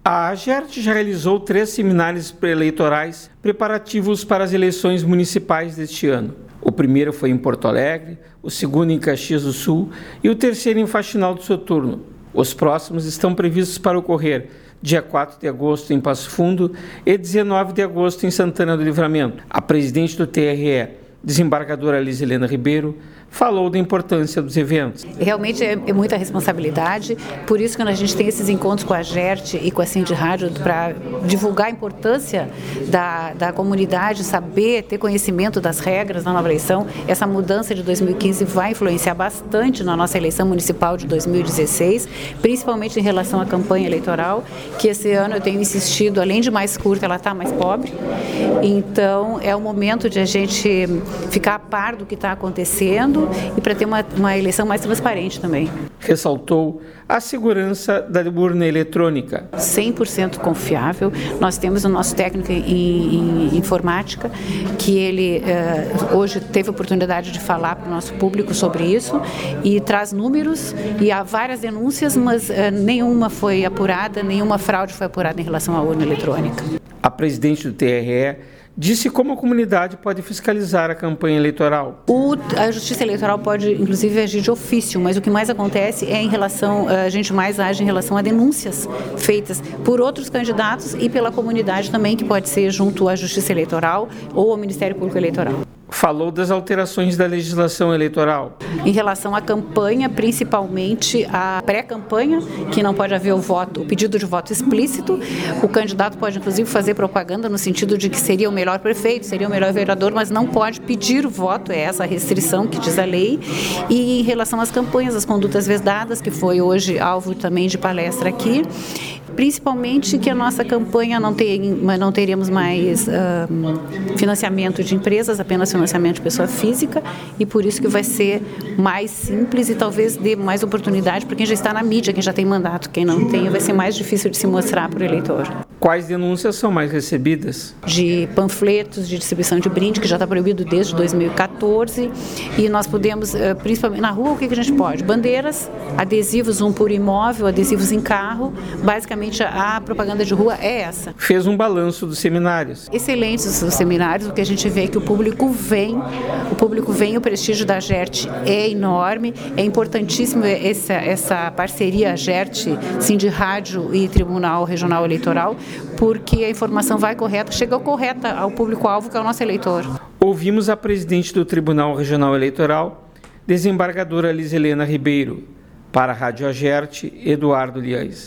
A AGERT já realizou 3 seminários pré-eleitorais preparativos para as eleições municipais deste ano. O primeiro foi em Porto Alegre, o segundo em Caxias do Sul e o terceiro em Faxinal do Soturno. Os próximos estão previstos para ocorrer dia 4 de agosto em Passo Fundo e 19 de agosto em Santana do Livramento. A presidente do TRE, desembargadora Liz Helena Ribeiro, falou da importância dos eventos. Realmente é muita responsabilidade, por isso que a gente tem esses encontros com a AGERT e com a Cindy Rádio para divulgar a importância da comunidade, saber, ter conhecimento das regras na nova eleição. Essa mudança de 2015 vai influenciar bastante na nossa eleição municipal de 2016, principalmente em relação à campanha eleitoral, que esse ano eu tenho insistido, além de mais curta, ela está mais pobre. Então é o momento de a gente ficar a par do que está acontecendo e para ter uma eleição mais transparente também. Ressaltou a segurança da urna eletrônica. 100% confiável. Nós temos o nosso técnico em informática, que ele hoje teve a oportunidade de falar para o nosso público sobre isso e traz números, e há várias denúncias, mas nenhuma foi apurada, nenhuma fraude foi apurada em relação à urna eletrônica. A presidente do TRE disse como a comunidade pode fiscalizar a campanha eleitoral. A Justiça Eleitoral pode, inclusive, agir de ofício, mas o que mais acontece é a gente mais age em relação a denúncias feitas por outros candidatos e pela comunidade também, que pode ser junto à Justiça Eleitoral ou ao Ministério Público Eleitoral. Falou das alterações da legislação eleitoral. Em relação à campanha, principalmente a pré-campanha, que não pode haver o pedido de voto explícito. O candidato pode, inclusive, fazer propaganda no sentido de que seria o melhor prefeito, seria o melhor vereador, mas não pode pedir o voto, é essa a restrição que diz a lei. E em relação às campanhas, as condutas vedadas, que foi hoje alvo também de palestra aqui, principalmente que a nossa campanha não teríamos mais financiamento de empresas, apenas financiamento de pessoa física, e por isso que vai ser mais simples e talvez dê mais oportunidade para quem já está na mídia, quem já tem mandato. Quem não tem, vai ser mais difícil de se mostrar para o eleitor. Quais denúncias são mais recebidas? De panfletos, de distribuição de brinde, que já está proibido desde 2014, e nós podemos, principalmente na rua, o que a gente pode? Bandeiras, adesivos, por imóvel, adesivos em carro, basicamente a propaganda de rua é essa. Fez um balanço dos seminários. Excelentes os seminários, o que a gente vê é que o público vem, o prestígio da AGERT é enorme, é importantíssimo essa parceria AGERT, Cindy Rádio e Tribunal Regional Eleitoral, porque a informação chega correta ao público-alvo, que é o nosso eleitor. Ouvimos a presidente do Tribunal Regional Eleitoral, desembargadora Liz Helena Ribeiro. Para a Rádio AGERT, Eduardo Liães.